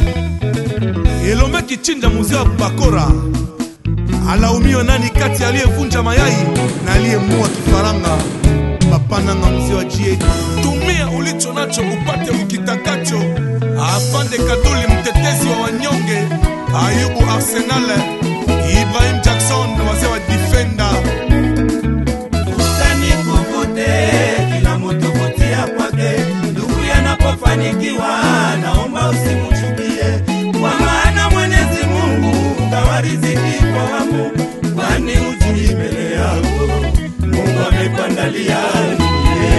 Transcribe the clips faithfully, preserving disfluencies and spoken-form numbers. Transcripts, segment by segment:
Elombe kichinja muzee wa Bakora alaumiwa nani kati aliyevunja mayai na aliyemua kifaranga? Papana nga muzee wa G eight. Tumia ulicho nacho upate ukitakacho. Afande Kaduli mtetezi wa wanyonge, Ayubu Arsenal, Ibrahim Jackson wazee wa Defender. Usani kukute kila mtu kutia kwake, ndugu yanapofanikiwa naomba usimuchukie, kwa maana Mwenyezi Mungu gawa riziki kwa wamu, kwani hujui mbele yako Mungu amekuandalia nini.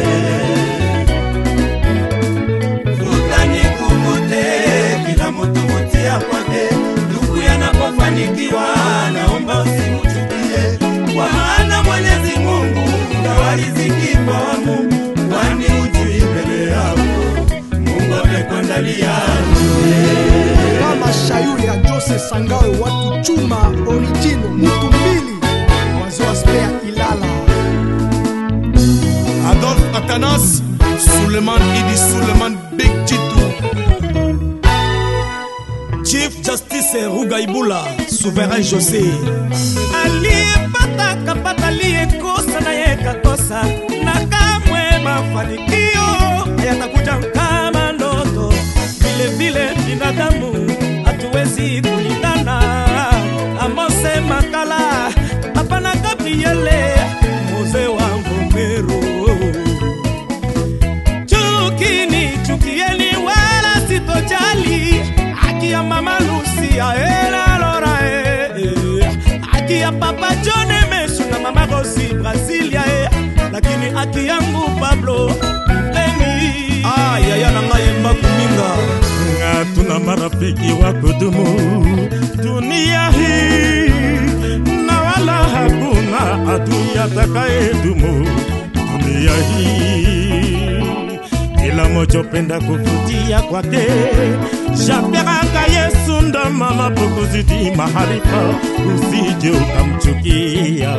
Usani kukute kila mtu kutia kwake, ndugu yanapofanikiwa naomba usimuchukie, kwa maana Mwenyezi Mungu gawa riziki kwa wamu, kwani hujui mbele yako Mungu amekuandalia nini. Mama Shayuri ya Jose Sangawe watu chuma original mtu mbili wazo spare Ilala. Adolphe Atanas, Suleiman Idi Suleiman Big Chitu, Chief Justice Rugaibula, Souverain José. Aliyepata kapata, aliyekosa na yeka kosa, na kamwe mafanikio hayatakuja kama ndoto. Vile vile binadamu hatuwezi kulindana. Amose Makala, Apana Gabriele, Mose wa Ngomero. Chukini, chukieni wala sitojali. Aki ya Mama Lucia, ela lora eh. Aki ya Papa John Meshu na Mama Rosi Brasilia eh. Lakini aki yangu Pablo Leni, ah yaya na ngayemba kuminga. Nga tuna marafiki wa kudumu dunia hii, na wala hakuna adui atakayedumu dunia hii. Kila moja penda kufutia kwake, Japeranga Yesu ndo mama pokuzidi maharifa, usije ukamchukia.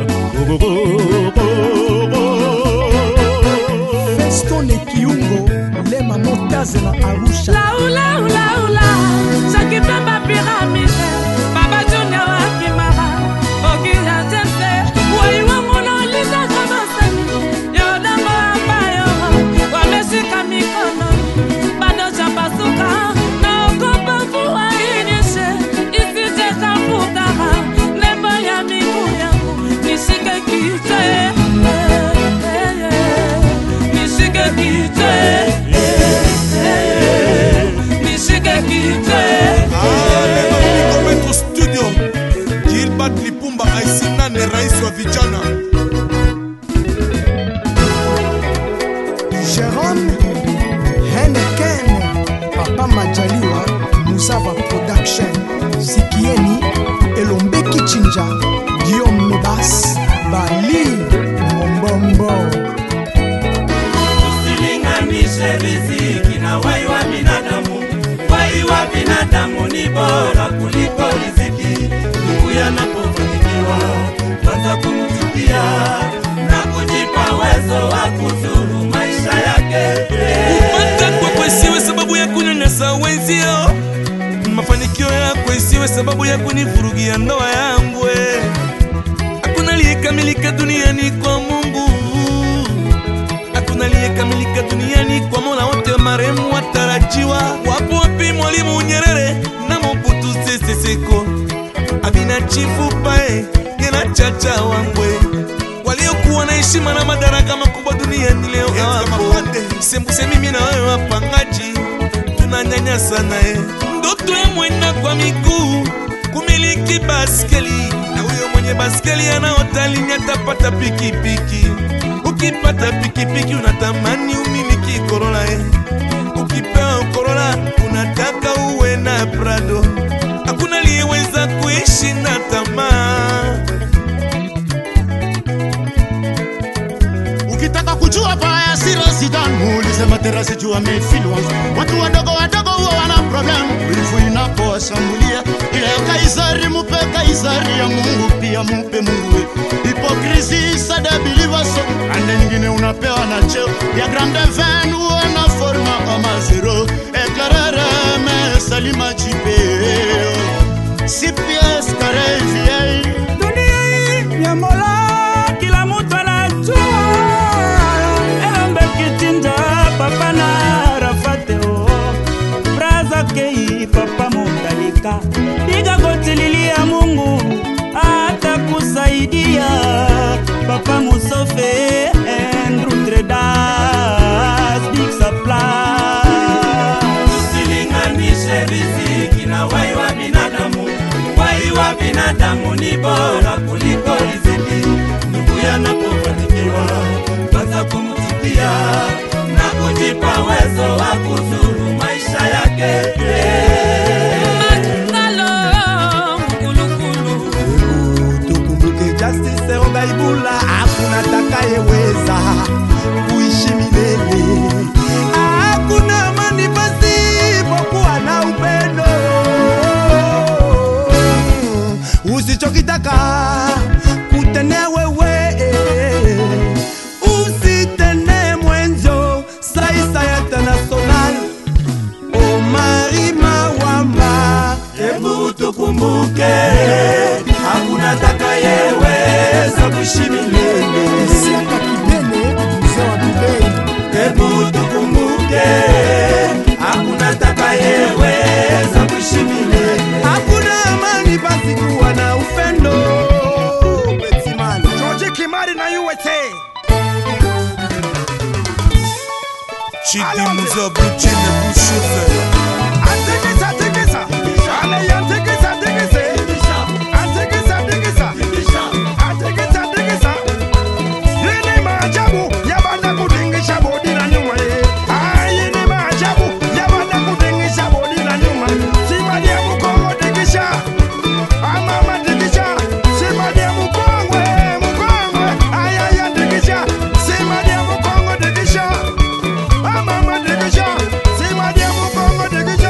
Festone Kiungo, Lema Motaze na Arusha. Laula ula ula, Sakitamba Pyramide, Baba Junior wa Kimara, Ogira Jesse, Wai wa Mona Lisa Kabasani, Yoda Mbayo, wameshika mikono, bado chapasuka, na ogopa mvua inyeshe, isije kapukara, nembo ya miguu yangu, nishike kichwa, nishike kichwa. Studio Gilbert Lipumba Aisina ni rais wa vijana. Jérôme Heneken, Papa Majaliwa, Musava Production, Sikieni, Elombe Kichinja, Guillaume Mebas, Bali, Mombombo. Usilinganishe riziki na wai wa binadamu, wai wa binadamu ni bora kuliko riziki. Ndugu yanapofanikiwa kwanza kumchukia na kujipa uwezo wa kuzuru maisha yake. Kupata kwako isiwe sababu ya kunyanyasa wenzio, mafanikio yako isiwe sababu ya kunivurugia ndoa yangu. Hakuna aliyekamilika duniani kwa Mungu, hakuna aliyekamilika duniani kwa Mola, wote marehemu watarajiwa. Wapo wapi Mwalimu Nyerere na Mobutu Sese Seko, Abina Chifu Pae, Ngena Chacha Wangwe, waliokuwa na heshima na madaraka makubwa duniani leo hawapo. Sembuse mimi na wewe wapangaji tunanyanyasa naye. Ndoto ya mwenda kwa miguu kumiliki baskeli, na huyo mwenye baskeli anaotali nyatapata pikipiki. Ukipata pikipiki unatamani umiliki Corolla eh. Ukipewa Corolla unataka uwe na Prado. Hakuna aliyeweza kuishi na tamaa. Ukitaka kujua baya si Rasidan, muulize Materasi juu amefilwa. Watu wadogo wadogo huwa wana problem, wivu inaposhambulia. Ile Kaisari mupe Kaisari, ya Mungu pia mupe Mungu. Hypocrisie ça de believers, ande nyingine unapewa na cheo ya grande van, uona forma ama zero. Eclairere me salima binadamu ni bora kuliko riziki. Ndugu yanapofanikiwa kwanza kumtikia na kujipa uwezo wa kuzuru maisha yake. Tukumbuke Justice Rwaibula, hakuna atakayeweza kuishi milele. Hakuna amani pasipokuwa na upendo. Usichokitaka kutene wewe, usitene mwenzo. Saisa ya international Omari Mawamba, hebu tukumbuke hakuna atakayeweza kuishi milele. Siaka Kibene, mzee wa Dubai. Hebu tukumbuke hakuna atakayeweza kuishi milele. hakuna amani basi kuwa na upendo. Betimani George Kimari na U S A. Chidi Muzo Buchine Bushufe. Atekesa, atekesa. Ale ya atekesa, atekesa. Atekesa, atekesa. Atekesa, atekesa. Yini maajabu ya banda kudingisha bodi na nyuma ye. Ah, yini maajabu ya banda kudingisha bodi na nyuma. Simadi ya Mukongo dingisha. Ah, mama dingisha. Simadi ya Mukongwe, Mukongwe. Ay, ay, ay, dingisha. Simadi ya Mukongo dingisha. Ah, mama dingisha. Simadi ya Mukongo dingisha.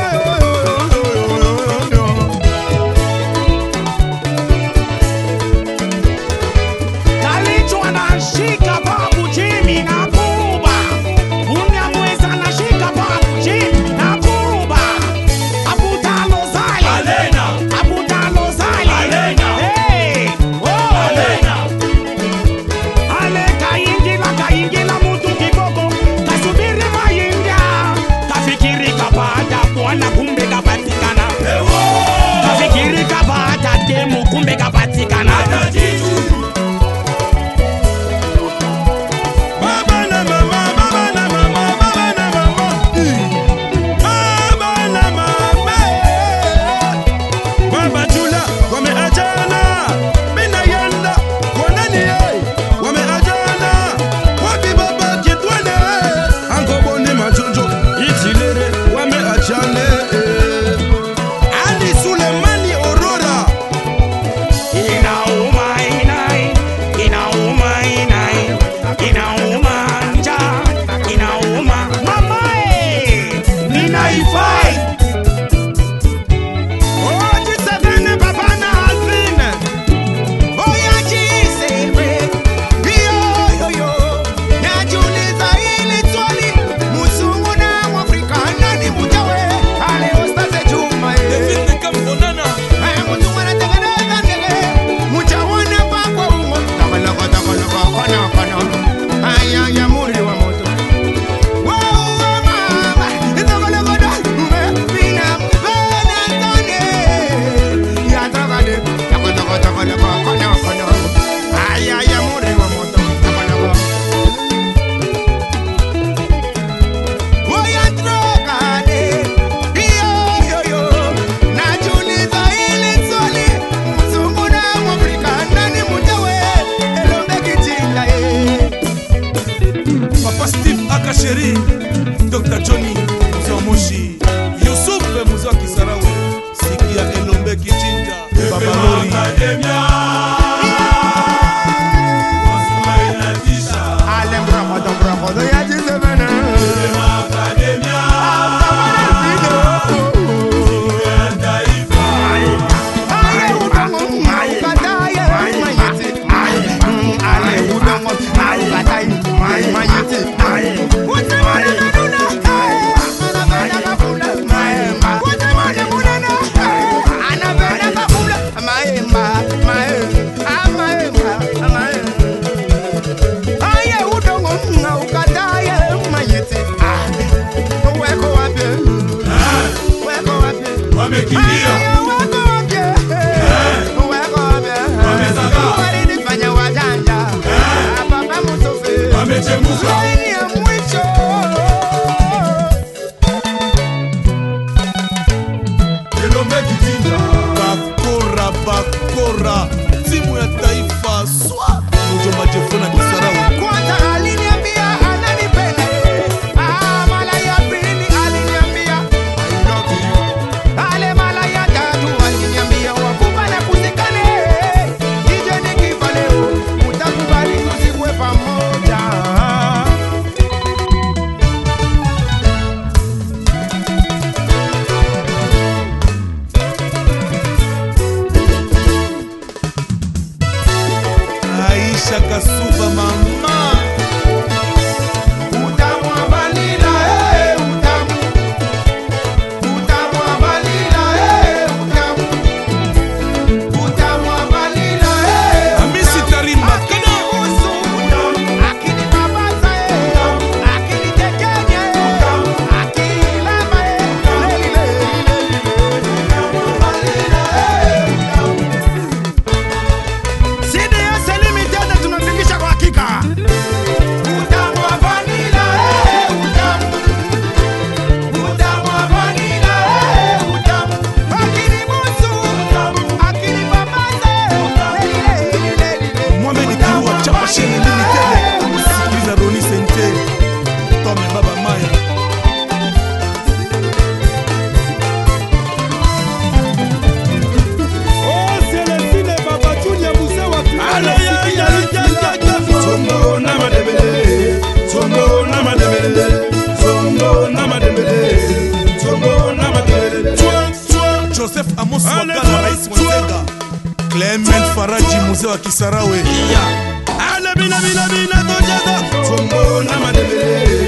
Kalicho anashika babu Jimmy na Kuba. Unyamweza anashika babu Jimmy na Kuba. Abutalo Zali. Alena. Abutalo Zali. Alena. Hey. Oh. Alena. Ale kaingila kaingila mutu kiboko. Kasubiri maingia. Kafikiri kapata bwana kumbe kapatikana. Kafikiri kapata demu kumbe kapatikana. Baba na mama, baba na mama, baba na mama. Baba na mama. Baba Jula, wameachana. Mina yanda, wanani ye. Wameachana. Wapi baba kitwene. Angoboni majonjo, ichilere, wameachane. Ali Sulemani Aurora. Inauma inai, inauma inai, inauma nja, inauma mamae, ninaifai. Oh, jisevene baba na Alvin. Oya jisebe, yo yo yo, najiuliza hili swali, Mzungu na Mwafrika nani mjawe? Ale Ustaze Juma eh. David Kamponana. Haya Mzungu anatengeneza ndege, mjawana pa kwa ungo. Takalaka takalaka kona kona, haya ya muri wa moto. Wow mama, takalaka da, mbina mbena tane. Ya takale, takalaka takalaka kona kona, haya ya muri wa moto. Takalaka. Oya trokane, yo yo yo, najiuliza hili swali, Mzungu na Mwafrika nani mjawe? Elombe kijila eh. Papa Steve Akasheri. Doctor Johnny Muzo Moshi. Yusuf Muzo Kisarawe. Sikia Elombe Kichinja. Baba Lori. Ale mbrakodo mbrakodo ya jisebene. Ale udongo ukataye mayete. Ale udongo ukataye mayete. Wote mwanaduna, anapenda kafuna maemba. Wote mwanaduna, anapenda kafuna maemba, maemba, ah, maemba, ah, maemba. Aye udongo nga ukataye mayete. Ah, weko wapi? Weko wapi? Wamekimbia. Aye, weko wapi? Weko wapi? Wamezagaa. Walinifanya wajanja. Ah, baba Musofe. Wamechemuka. Laini ya mwisho. Elombe Kijinja. Bakora Bako. wakala wa rais Mwenzenga Clement Faraji mzee wa Kisarawe. Ale bina bina bina tojaza. Sombo na madebele.